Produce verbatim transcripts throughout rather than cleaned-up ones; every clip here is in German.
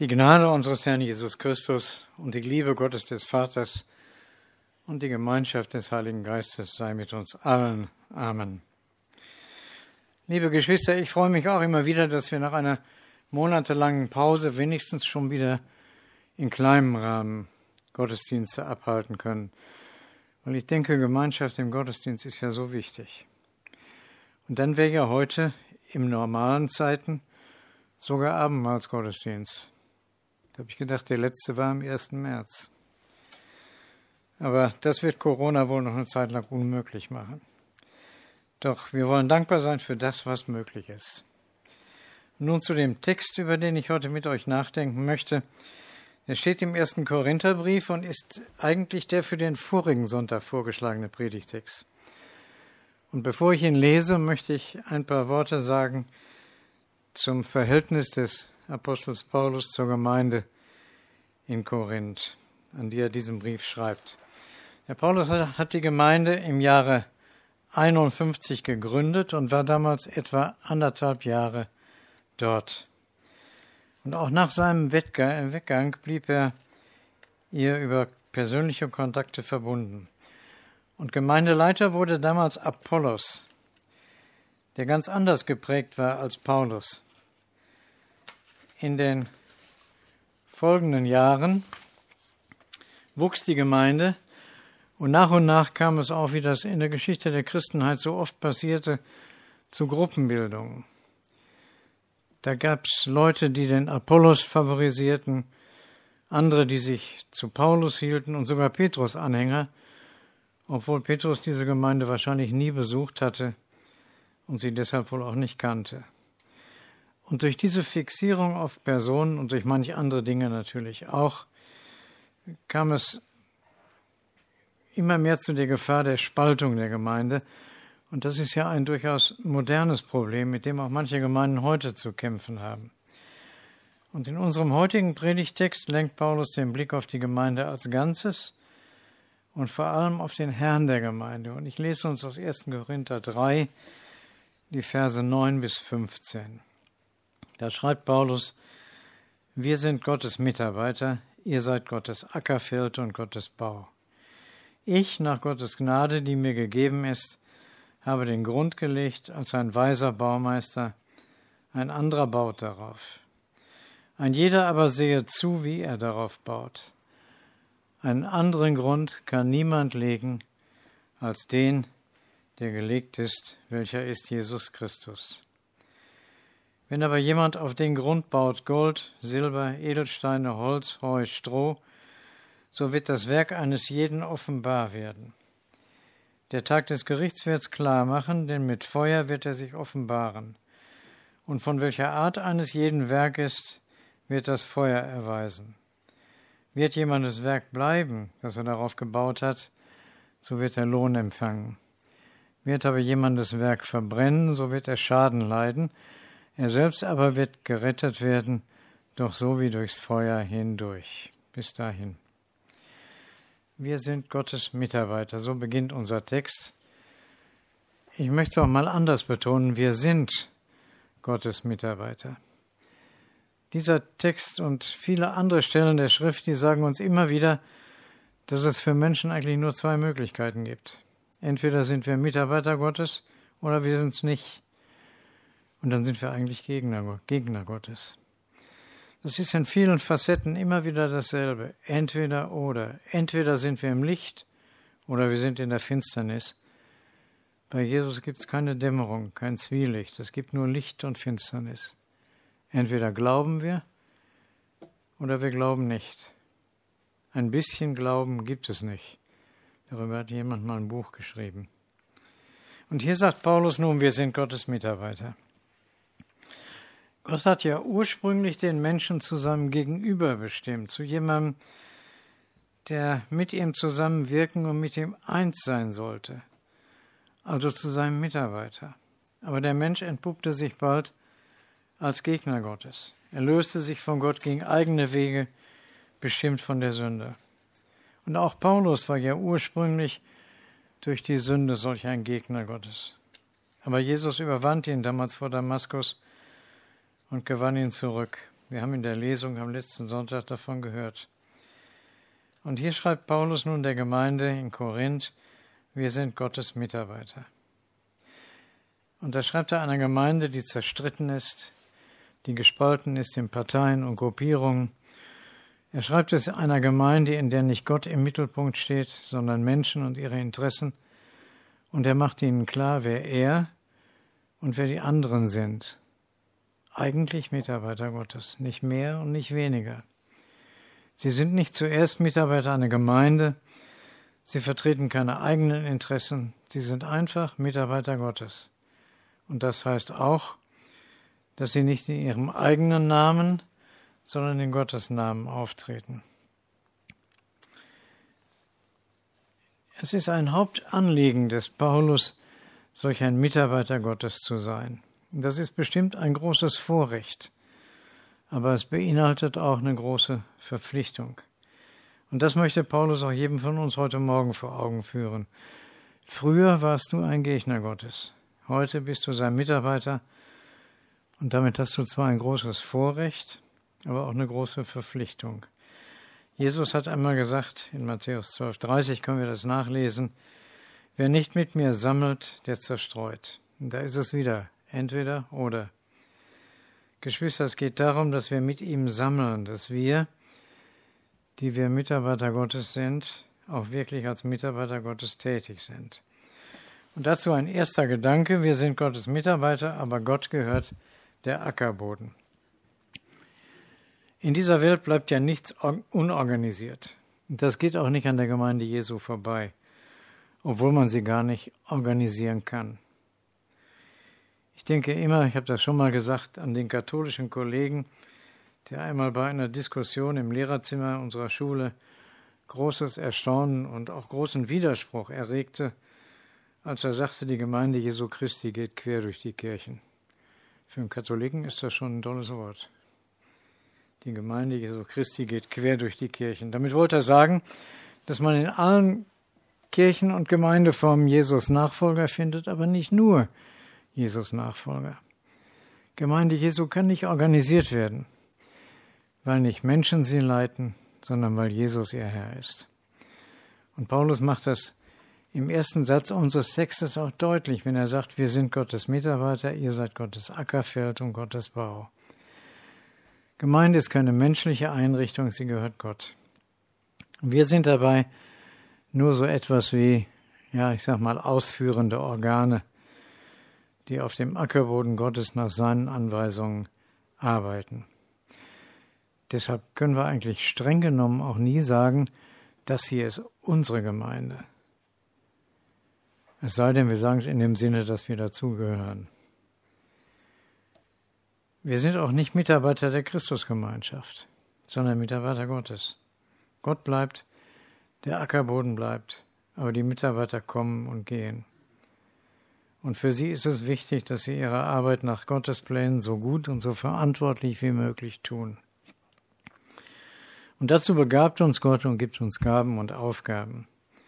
Die Gnade unseres Herrn Jesus Christus und die Liebe Gottes des Vaters und die Gemeinschaft des Heiligen Geistes sei mit uns allen. Amen. Liebe Geschwister, ich freue mich auch immer wieder, dass wir nach einer monatelangen Pause wenigstens schon wieder in kleinem Rahmen Gottesdienste abhalten können. Weil ich denke, Gemeinschaft im Gottesdienst ist ja so wichtig. Und dann wäre ja heute in normalen Zeiten sogar Abendmahlsgottesdienst. Da habe ich gedacht, der letzte war am ersten März. Aber das wird Corona wohl noch eine Zeit lang unmöglich machen. Doch wir wollen dankbar sein für das, was möglich ist. Nun zu dem Text, über den ich heute mit euch nachdenken möchte. Er steht im ersten Korintherbrief und ist eigentlich der für den vorigen Sonntag vorgeschlagene Predigtext. Und bevor ich ihn lese, möchte ich ein paar Worte sagen zum Verhältnis des Apostels Paulus zur Gemeinde in Korinth, an die er diesen Brief schreibt. Der Paulus hat die Gemeinde im Jahre einundfünfzig gegründet und war damals etwa anderthalb Jahre dort. Und auch nach seinem Weggang blieb er ihr über persönliche Kontakte verbunden. Und Gemeindeleiter wurde damals Apollos, der ganz anders geprägt war als Paulus. In den folgenden Jahren wuchs die Gemeinde und nach und nach kam es auch, wie das in der Geschichte der Christenheit so oft passierte, zu Gruppenbildungen. Da gab es Leute, die den Apollos favorisierten, andere, die sich zu Paulus hielten und sogar Petrus-Anhänger, obwohl Petrus diese Gemeinde wahrscheinlich nie besucht hatte und sie deshalb wohl auch nicht kannte. Und durch diese Fixierung auf Personen und durch manche andere Dinge natürlich auch, kam es immer mehr zu der Gefahr der Spaltung der Gemeinde. Und das ist ja ein durchaus modernes Problem, mit dem auch manche Gemeinden heute zu kämpfen haben. Und in unserem heutigen Predigtext lenkt Paulus den Blick auf die Gemeinde als Ganzes und vor allem auf den Herrn der Gemeinde. Und ich lese uns aus ersten Korinther drei, die Verse neun bis fünfzehn. Da schreibt Paulus: Wir sind Gottes Mitarbeiter, ihr seid Gottes Ackerfeld und Gottes Bau. Ich, nach Gottes Gnade, die mir gegeben ist, habe den Grund gelegt als ein weiser Baumeister, ein anderer baut darauf. Ein jeder aber sehe zu, wie er darauf baut. Einen anderen Grund kann niemand legen als den, der gelegt ist, welcher ist Jesus Christus. Wenn aber jemand auf den Grund baut Gold, Silber, Edelsteine, Holz, Heu, Stroh, so wird das Werk eines jeden offenbar werden. Der Tag des Gerichts wird's klar machen, denn mit Feuer wird er sich offenbaren. Und von welcher Art eines jeden Werk ist, wird das Feuer erweisen. Wird jemandes Werk bleiben, das er darauf gebaut hat, so wird er Lohn empfangen. Wird aber jemandes Werk verbrennen, so wird er Schaden leiden. Er selbst aber wird gerettet werden, doch so wie durchs Feuer hindurch. Bis dahin. Wir sind Gottes Mitarbeiter, so beginnt unser Text. Ich möchte es auch mal anders betonen, wir sind Gottes Mitarbeiter. Dieser Text und viele andere Stellen der Schrift, die sagen uns immer wieder, dass es für Menschen eigentlich nur zwei Möglichkeiten gibt. Entweder sind wir Mitarbeiter Gottes oder wir sind es nicht. Und dann sind wir eigentlich Gegner, Gegner Gottes. Das ist in vielen Facetten immer wieder dasselbe. Entweder oder. Entweder sind wir im Licht oder wir sind in der Finsternis. Bei Jesus gibt es keine Dämmerung, kein Zwielicht. Es gibt nur Licht und Finsternis. Entweder glauben wir oder wir glauben nicht. Ein bisschen Glauben gibt es nicht. Darüber hat jemand mal ein Buch geschrieben. Und hier sagt Paulus nun, wir sind Gottes Mitarbeiter. Gott hat ja ursprünglich den Menschen zu seinem Gegenüber bestimmt, zu jemandem, der mit ihm zusammenwirken und mit ihm eins sein sollte, also zu seinem Mitarbeiter. Aber der Mensch entpuppte sich bald als Gegner Gottes. Er löste sich von Gott, ging eigene Wege, bestimmt von der Sünde. Und auch Paulus war ja ursprünglich durch die Sünde solch ein Gegner Gottes. Aber Jesus überwand ihn damals vor Damaskus und gewann ihn zurück Wir haben in der Lesung am letzten Sonntag davon gehört. Und hier schreibt Paulus nun der Gemeinde in Korinth, wir sind Gottes Mitarbeiter. Und da schreibt er einer Gemeinde, die zerstritten ist, die gespalten ist in Parteien und Gruppierungen. Er schreibt es einer Gemeinde, in der nicht Gott im Mittelpunkt steht, sondern Menschen und ihre Interessen. Und er macht ihnen klar, wer er und wer die anderen sind. Eigentlich Mitarbeiter Gottes, nicht mehr und nicht weniger. Sie sind nicht zuerst Mitarbeiter einer Gemeinde, sie vertreten keine eigenen Interessen, sie sind einfach Mitarbeiter Gottes. Und das heißt auch, dass sie nicht in ihrem eigenen Namen, sondern in Gottes Namen auftreten. Es ist ein Hauptanliegen des Paulus, solch ein Mitarbeiter Gottes zu sein. Das ist bestimmt ein großes Vorrecht, aber es beinhaltet auch eine große Verpflichtung. Und das möchte Paulus auch jedem von uns heute Morgen vor Augen führen. Früher warst du ein Gegner Gottes, heute bist du sein Mitarbeiter und damit hast du zwar ein großes Vorrecht, aber auch eine große Verpflichtung. Jesus hat einmal gesagt, in Matthäus zwölf dreißig können wir das nachlesen, wer nicht mit mir sammelt, der zerstreut. Und da ist es wieder, entweder oder. Geschwister, es geht darum, dass wir mit ihm sammeln, dass wir, die wir Mitarbeiter Gottes sind, auch wirklich als Mitarbeiter Gottes tätig sind. Und dazu ein erster Gedanke, wir sind Gottes Mitarbeiter, aber Gott gehört der Ackerboden. In dieser Welt bleibt ja nichts unorganisiert. Das geht auch nicht an der Gemeinde Jesu vorbei, obwohl man sie gar nicht organisieren kann. Ich denke immer, ich habe das schon mal gesagt, an den katholischen Kollegen, der einmal bei einer Diskussion im Lehrerzimmer unserer Schule großes Erstaunen und auch großen Widerspruch erregte, als er sagte, die Gemeinde Jesu Christi geht quer durch die Kirchen. Für einen Katholiken ist das schon ein tolles Wort. Die Gemeinde Jesu Christi geht quer durch die Kirchen. Damit wollte er sagen, dass man in allen Kirchen und Gemeindeformen Jesus Nachfolger findet, aber nicht nur Jesus Nachfolger. Gemeinde Jesu kann nicht organisiert werden, weil nicht Menschen sie leiten, sondern weil Jesus ihr Herr ist. Und Paulus macht das im ersten Satz unseres Textes auch deutlich, wenn er sagt, wir sind Gottes Mitarbeiter, ihr seid Gottes Ackerfeld und Gottes Bau. Gemeinde ist keine menschliche Einrichtung, sie gehört Gott. Wir sind dabei nur so etwas wie, ja, ich sag mal, ausführende Organe, die auf dem Ackerboden Gottes nach seinen Anweisungen arbeiten. Deshalb können wir eigentlich streng genommen auch nie sagen, das hier ist unsere Gemeinde. Es sei denn, wir sagen es in dem Sinne, dass wir dazugehören. Wir sind auch nicht Mitarbeiter der Christusgemeinschaft, sondern Mitarbeiter Gottes. Gott bleibt, der Ackerboden bleibt, aber die Mitarbeiter kommen und gehen. Und für sie ist es wichtig, dass sie ihre Arbeit nach Gottes Plänen so gut und so verantwortlich wie möglich tun. Und dazu begabt uns Gott und gibt uns Gaben und Aufgaben.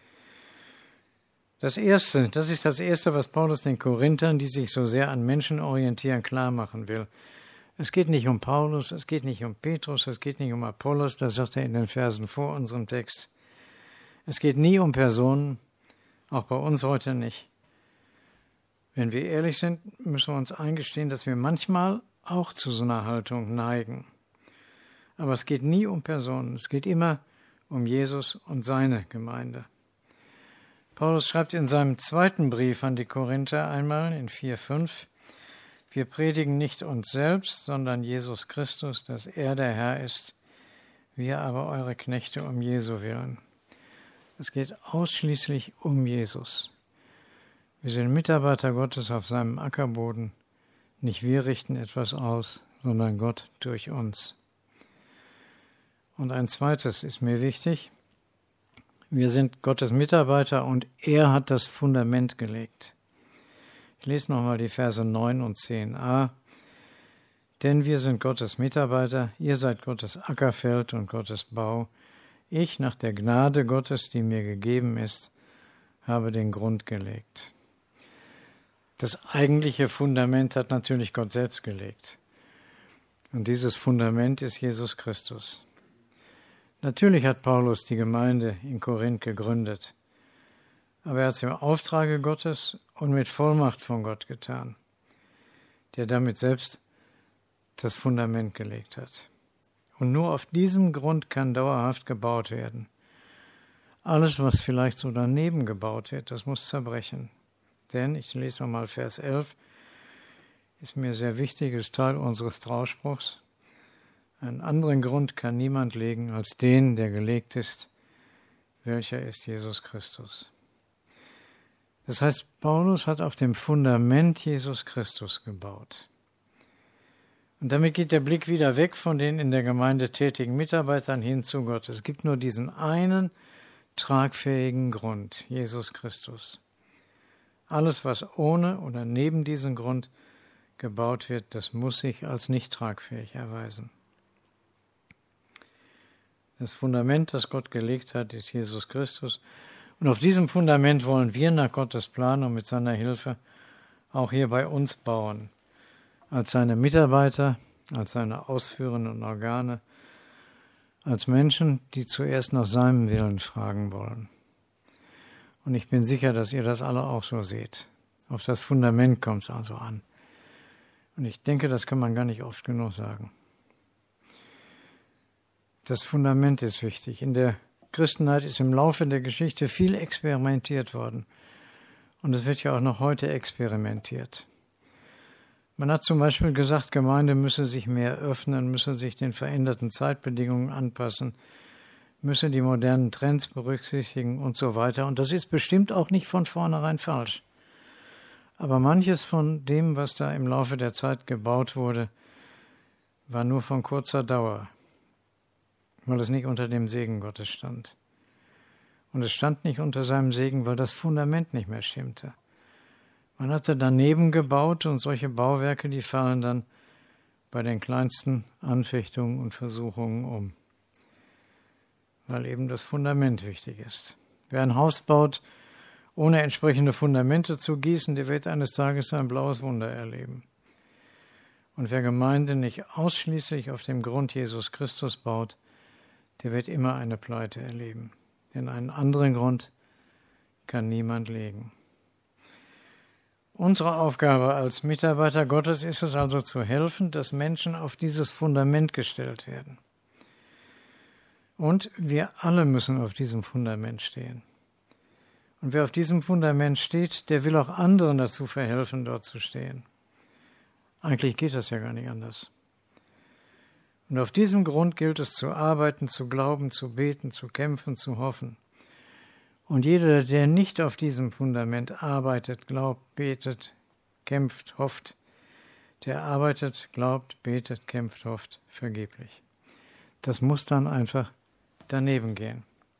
Das Erste, das ist das Erste, was Paulus den Korinthern, die sich so sehr an Menschen orientieren, klar machen will. Es geht nicht um Paulus, es geht nicht um Petrus, es geht nicht um Apollos, das sagt er in den Versen vor unserem Text. Es geht nie um Personen, auch bei uns heute nicht. Wenn wir ehrlich sind, müssen wir uns eingestehen, dass wir manchmal auch zu so einer Haltung neigen. Aber es geht nie um Personen, es geht immer um Jesus und seine Gemeinde. Paulus schreibt in seinem zweiten Brief an die Korinther einmal in vier fünf, wir predigen nicht uns selbst, sondern Jesus Christus, dass er der Herr ist, wir aber eure Knechte um Jesu willen. Es geht ausschließlich um Jesus. Wir sind Mitarbeiter Gottes auf seinem Ackerboden. Nicht wir richten etwas aus, sondern Gott durch uns. Und ein zweites ist mir wichtig. Wir sind Gottes Mitarbeiter und er hat das Fundament gelegt. Ich lese nochmal die Verse neun und zehn a. Denn wir sind Gottes Mitarbeiter, ihr seid Gottes Ackerfeld und Gottes Bau. Ich, nach der Gnade Gottes, die mir gegeben ist, habe den Grund gelegt. Das eigentliche Fundament hat natürlich Gott selbst gelegt. Und dieses Fundament ist Jesus Christus. Natürlich hat Paulus die Gemeinde in Korinth gegründet, aber er hat es im Auftrage Gottes und mit Vollmacht von Gott getan, der damit selbst das Fundament gelegt hat. Und nur auf diesem Grund kann dauerhaft gebaut werden. Alles, was vielleicht so daneben gebaut wird, das muss zerbrechen. Denn, ich lese nochmal Vers elf, ist mir sehr wichtig, ist Teil unseres Trauspruchs. Einen anderen Grund kann niemand legen als den, der gelegt ist, welcher ist Jesus Christus. Das heißt, Paulus hat auf dem Fundament Jesus Christus gebaut. Und damit geht der Blick wieder weg von den in der Gemeinde tätigen Mitarbeitern hin zu Gott. Es gibt nur diesen einen tragfähigen Grund, Jesus Christus. Alles, was ohne oder neben diesem Grund gebaut wird, das muss sich als nicht tragfähig erweisen. Das Fundament, das Gott gelegt hat, ist Jesus Christus. Und auf diesem Fundament wollen wir nach Gottes Plan und mit seiner Hilfe auch hier bei uns bauen. Als seine Mitarbeiter, als seine ausführenden Organe, als Menschen, die zuerst nach seinem Willen fragen wollen. Und ich bin sicher, dass ihr das alle auch so seht. Auf das Fundament kommt es also an. Und ich denke, das kann man gar nicht oft genug sagen. Das Fundament ist wichtig. In der Christenheit ist im Laufe der Geschichte viel experimentiert worden. Und es wird ja auch noch heute experimentiert. Man hat zum Beispiel gesagt, Gemeinde müsse sich mehr öffnen, müsse sich den veränderten Zeitbedingungen anpassen, müsse die modernen Trends berücksichtigen und so weiter. Und das ist bestimmt auch nicht von vornherein falsch. Aber manches von dem, was da im Laufe der Zeit gebaut wurde, war nur von kurzer Dauer, weil es nicht unter dem Segen Gottes stand. Und es stand nicht unter seinem Segen, weil das Fundament nicht mehr stimmte. Man hatte daneben gebaut und solche Bauwerke, die fallen dann bei den kleinsten Anfechtungen und Versuchungen um, weil eben das Fundament wichtig ist. Wer ein Haus baut, ohne entsprechende Fundamente zu gießen, der wird eines Tages ein blaues Wunder erleben. Und wer Gemeinde nicht ausschließlich auf dem Grund Jesus Christus baut, der wird immer eine Pleite erleben. Denn einen anderen Grund kann niemand legen. Unsere Aufgabe als Mitarbeiter Gottes ist es also zu helfen, dass Menschen auf dieses Fundament gestellt werden. Und wir alle müssen auf diesem Fundament stehen. Und wer auf diesem Fundament steht, der will auch anderen dazu verhelfen, dort zu stehen. Eigentlich geht das ja gar nicht anders. Und auf diesem Grund gilt es zu arbeiten, zu glauben, zu beten, zu kämpfen, zu hoffen. Und jeder, der nicht auf diesem Fundament arbeitet, glaubt, betet, kämpft, hofft, der arbeitet, glaubt, betet, kämpft, hofft, vergeblich. Das muss dann einfach daneben gehen.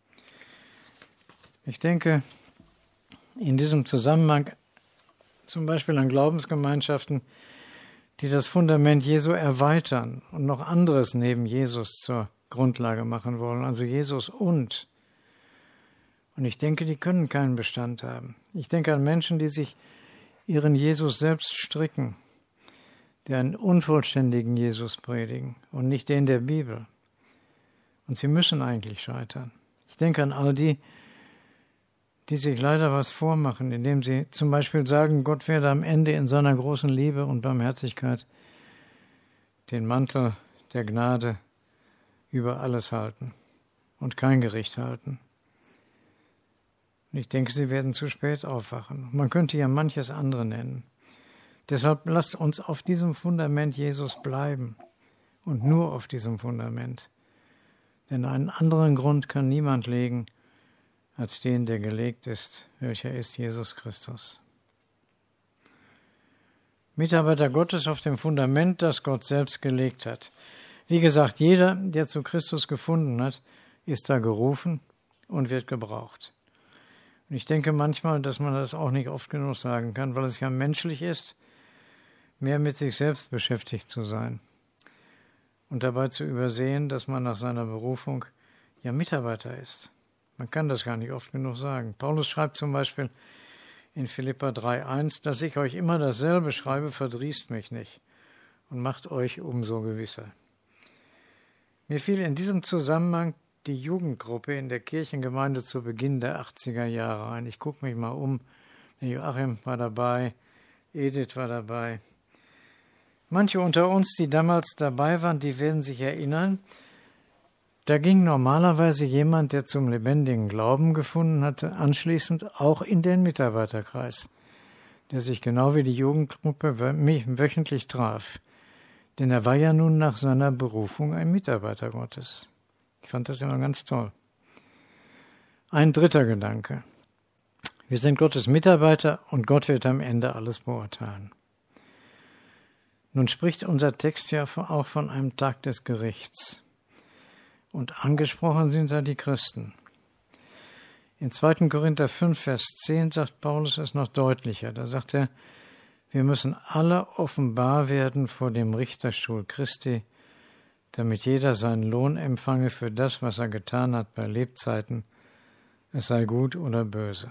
Ich denke, in diesem Zusammenhang zum Beispiel an Glaubensgemeinschaften, die das Fundament Jesu erweitern und noch anderes neben Jesus zur Grundlage machen wollen, also Jesus und. Und ich denke, die können keinen Bestand haben. Ich denke an Menschen, die sich ihren Jesus selbst stricken, die einen unvollständigen Jesus predigen und nicht den der Bibel. Und sie müssen eigentlich scheitern. Ich denke an all die, die sich leider was vormachen, indem sie zum Beispiel sagen, Gott werde am Ende in seiner großen Liebe und Barmherzigkeit den Mantel der Gnade über alles halten und kein Gericht halten. Und ich denke, sie werden zu spät aufwachen. Man könnte ja manches andere nennen. Deshalb lasst uns auf diesem Fundament Jesus bleiben und nur auf diesem Fundament. Denn einen anderen Grund kann niemand legen, als den, der gelegt ist, welcher ist Jesus Christus. Mitarbeiter Gottes auf dem Fundament, das Gott selbst gelegt hat. Wie gesagt, jeder, der zu Christus gefunden hat, ist da gerufen und wird gebraucht. Und ich denke manchmal, dass man das auch nicht oft genug sagen kann, weil es ja menschlich ist, mehr mit sich selbst beschäftigt zu sein und dabei zu übersehen, dass man nach seiner Berufung ja Mitarbeiter ist. Man kann das gar nicht oft genug sagen. Paulus schreibt zum Beispiel in Philipper drei eins, dass ich euch immer dasselbe schreibe, verdrießt mich nicht. und macht euch umso gewisser. Mir fiel in diesem Zusammenhang die Jugendgruppe in der Kirchengemeinde zu Beginn der achtziger Jahre ein. Ich gucke mich mal um. Joachim war dabei, Edith war dabei. Manche unter uns, die damals dabei waren, die werden sich erinnern, da ging normalerweise jemand, der zum lebendigen Glauben gefunden hatte, anschließend auch in den Mitarbeiterkreis, der sich genau wie die Jugendgruppe wöchentlich traf. Denn er war ja nun nach seiner Berufung ein Mitarbeiter Gottes. Ich fand das immer ganz toll. Ein dritter Gedanke. Wir sind Gottes Mitarbeiter und Gott wird am Ende alles beurteilen. Nun spricht unser Text ja auch von einem Tag des Gerichts. Und angesprochen sind da die Christen. In zweiter Korinther fünf, Vers zehn sagt Paulus es noch deutlicher. Da sagt er, wir müssen alle offenbar werden vor dem Richterstuhl Christi, damit jeder seinen Lohn empfange für das, was er getan hat bei Lebzeiten, es sei gut oder böse.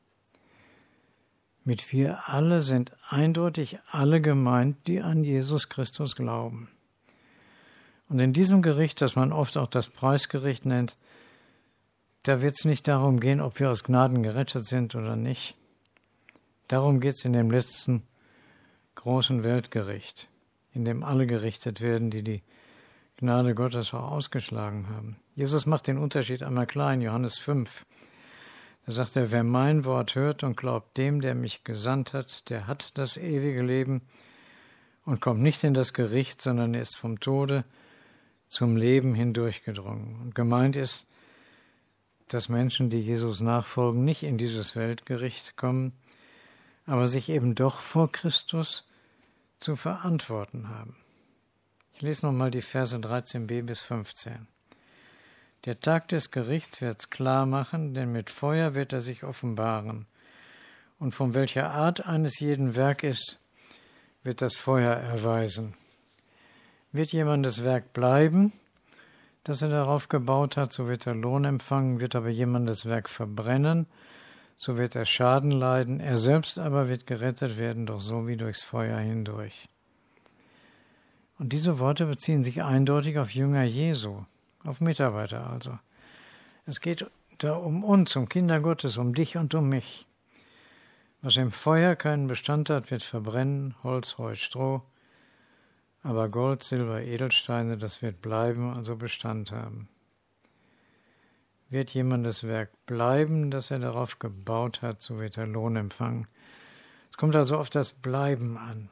Mit wir alle sind eindeutig alle gemeint, die an Jesus Christus glauben. Und in diesem Gericht, das man oft auch das Preisgericht nennt, da wird es nicht darum gehen, ob wir aus Gnaden gerettet sind oder nicht. Darum geht es in dem letzten großen Weltgericht, in dem alle gerichtet werden, die die Gnade Gottes auch ausgeschlagen haben. Jesus macht den Unterschied einmal klar in Johannes fünf. Da sagt er, wer mein Wort hört und glaubt dem, der mich gesandt hat, der hat das ewige Leben und kommt nicht in das Gericht, sondern er ist vom Tode zum Leben hindurchgedrungen. Und gemeint ist, dass Menschen, die Jesus nachfolgen, nicht in dieses Weltgericht kommen, aber sich eben doch vor Christus zu verantworten haben. Ich lese nochmal die Verse dreizehn b bis fünfzehn. Der Tag des Gerichts wird's klar machen, denn mit Feuer wird er sich offenbaren. Und von welcher Art eines jeden Werk ist, wird das Feuer erweisen. Wird jemandes Werk bleiben, das er darauf gebaut hat, so wird er Lohn empfangen, wird aber jemandes Werk verbrennen, so wird er Schaden leiden, er selbst aber wird gerettet werden, doch so wie durchs Feuer hindurch. Und diese Worte beziehen sich eindeutig auf Jünger Jesu, auf Mitarbeiter also. Es geht da um uns, um Kinder Gottes, um dich und um mich. Was im Feuer keinen Bestand hat, wird verbrennen, Holz, Heu, Stroh, aber Gold, Silber, Edelsteine, das wird bleiben, also Bestand haben. Wird jemandes Werk bleiben, das er darauf gebaut hat, so wird er Lohn empfangen. Es kommt also auf das Bleiben an.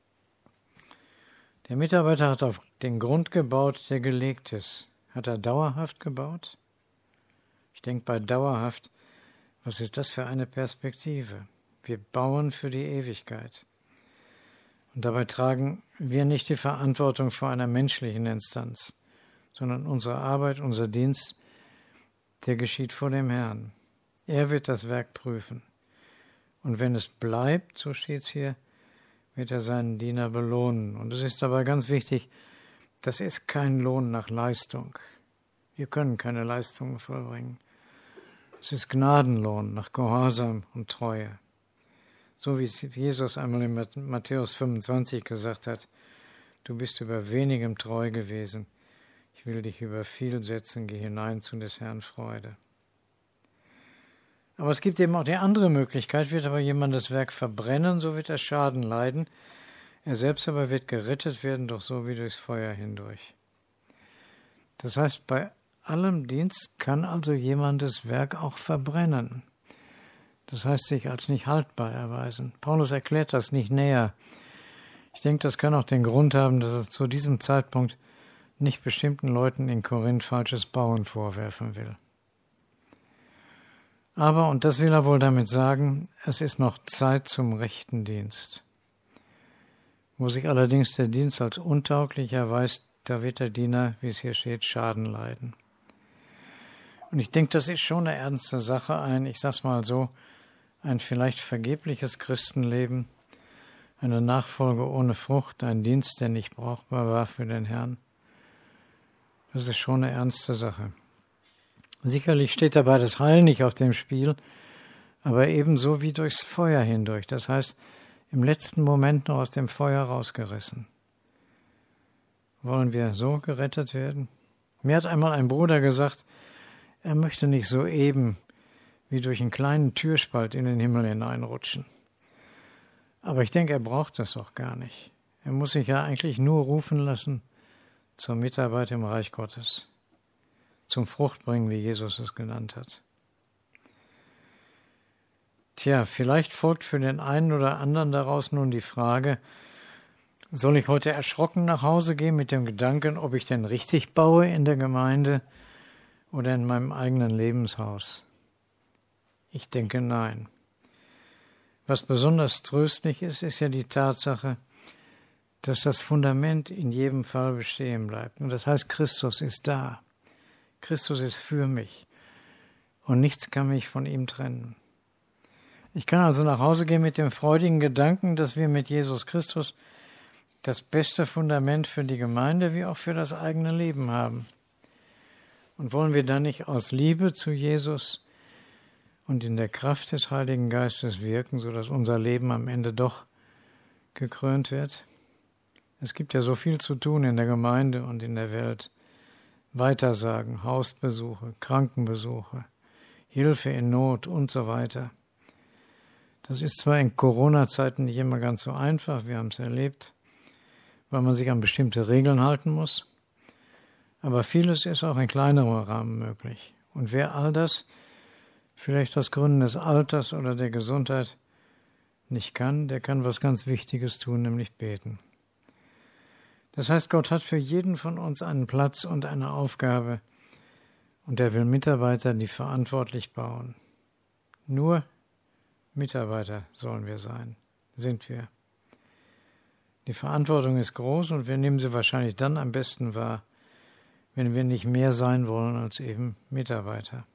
Der Mitarbeiter hat auf den Grund gebaut, der gelegt ist. Hat er dauerhaft gebaut? Ich denke bei dauerhaft, was ist das für eine Perspektive? Wir bauen für die Ewigkeit. Und dabei tragen wir nicht die Verantwortung vor einer menschlichen Instanz, sondern unsere Arbeit, unser Dienst, der geschieht vor dem Herrn. Er wird das Werk prüfen. Und wenn es bleibt, so steht es hier, wird er seinen Diener belohnen. Und es ist dabei ganz wichtig, das ist kein Lohn nach Leistung. Wir können keine Leistungen vollbringen. Es ist Gnadenlohn nach Gehorsam und Treue. So wie es Jesus einmal in Matthäus fünfundzwanzig gesagt hat, du bist über wenigem treu gewesen. Ich will dich über viel setzen, geh hinein zu des Herrn Freude. Aber es gibt eben auch die andere Möglichkeit, wird aber jemand das Werk verbrennen, so wird er Schaden leiden. Er selbst aber wird gerettet werden, doch so wie durchs Feuer hindurch. Das heißt, bei allem Dienst kann also jemandes Werk auch verbrennen. Das heißt, sich als nicht haltbar erweisen. Paulus erklärt das nicht näher. Ich denke, das kann auch den Grund haben, dass er zu diesem Zeitpunkt nicht bestimmten Leuten in Korinth falsches Bauen vorwerfen will. Aber, und das will er wohl damit sagen, es ist noch Zeit zum rechten Dienst. Wo sich allerdings der Dienst als untauglich erweist, da wird der Diener, wie es hier steht, Schaden leiden. Und ich denke, das ist schon eine ernste Sache, ein, ich sag's mal so, ein vielleicht vergebliches Christenleben, eine Nachfolge ohne Frucht, ein Dienst, der nicht brauchbar war für den Herrn. Das ist schon eine ernste Sache. Sicherlich steht dabei das Heil nicht auf dem Spiel, aber ebenso wie durchs Feuer hindurch. Das heißt, im letzten Moment noch aus dem Feuer rausgerissen. Wollen wir so gerettet werden? Mir hat einmal ein Bruder gesagt, er möchte nicht soeben wie durch einen kleinen Türspalt in den Himmel hineinrutschen. Aber ich denke, er braucht das auch gar nicht. Er muss sich ja eigentlich nur rufen lassen zur Mitarbeit im Reich Gottes, zum Fruchtbringen, wie Jesus es genannt hat. Tja, vielleicht folgt für den einen oder anderen daraus nun die Frage, soll ich heute erschrocken nach Hause gehen mit dem Gedanken, ob ich denn richtig baue in der Gemeinde oder in meinem eigenen Lebenshaus? Ich denke, nein. Was besonders tröstlich ist, ist ja die Tatsache, dass das Fundament in jedem Fall bestehen bleibt. Und das heißt, Christus ist da. Christus ist für mich. Und nichts kann mich von ihm trennen. Ich kann also nach Hause gehen mit dem freudigen Gedanken, dass wir mit Jesus Christus das beste Fundament für die Gemeinde wie auch für das eigene Leben haben. Und wollen wir dann nicht aus Liebe zu Jesus und in der Kraft des Heiligen Geistes wirken, sodass unser Leben am Ende doch gekrönt wird? Es gibt ja so viel zu tun in der Gemeinde und in der Welt. Weitersagen, Hausbesuche, Krankenbesuche, Hilfe in Not und so weiter. Das ist zwar in Corona-Zeiten nicht immer ganz so einfach, wir haben es erlebt, weil man sich an bestimmte Regeln halten muss, aber vieles ist auch in kleinerem Rahmen möglich. Und wer all das, vielleicht aus Gründen des Alters oder der Gesundheit, nicht kann, der kann was ganz Wichtiges tun, nämlich beten. Das heißt, Gott hat für jeden von uns einen Platz und eine Aufgabe und er will Mitarbeiter, die verantwortlich bauen. Nur Mitarbeiter sollen wir sein, sind wir. Die Verantwortung ist groß und wir nehmen sie wahrscheinlich dann am besten wahr, wenn wir nicht mehr sein wollen als eben Mitarbeiter.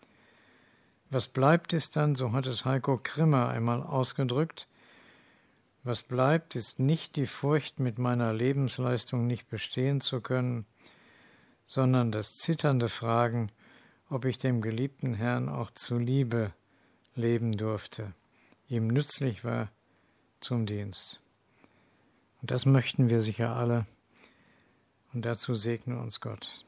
Was bleibt ist dann, so hat es Heiko Krimmer einmal ausgedrückt, was bleibt ist nicht die Furcht, mit meiner Lebensleistung nicht bestehen zu können, sondern das zitternde Fragen, ob ich dem geliebten Herrn auch zuliebe leben durfte, ihm nützlich war zum Dienst. Und das möchten wir sicher alle, und dazu segne uns Gott.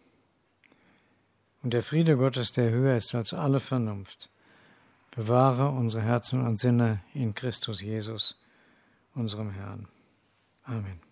Und der Friede Gottes, der höher ist als alle Vernunft, bewahre unsere Herzen und Sinne in Christus Jesus, unserem Herrn. Amen.